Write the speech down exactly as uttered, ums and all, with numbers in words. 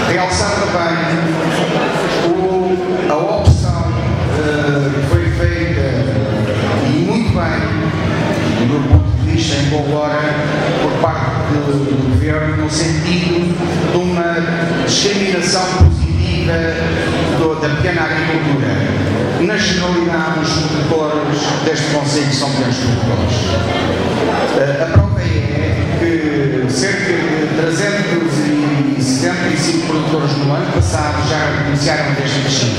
realçar também o, a opção uh, que foi feita, e muito bem, do meu ponto de vista, em boa hora, por parte do, do Governo, no sentido de uma discriminação positiva do, da pequena agricultura. Na generalidade, os produtores deste concelho são pequenos produtores. Uh, a prova é que cerca de trezentos e setenta e cinco produtores no ano passado já beneficiaram deste crescimento.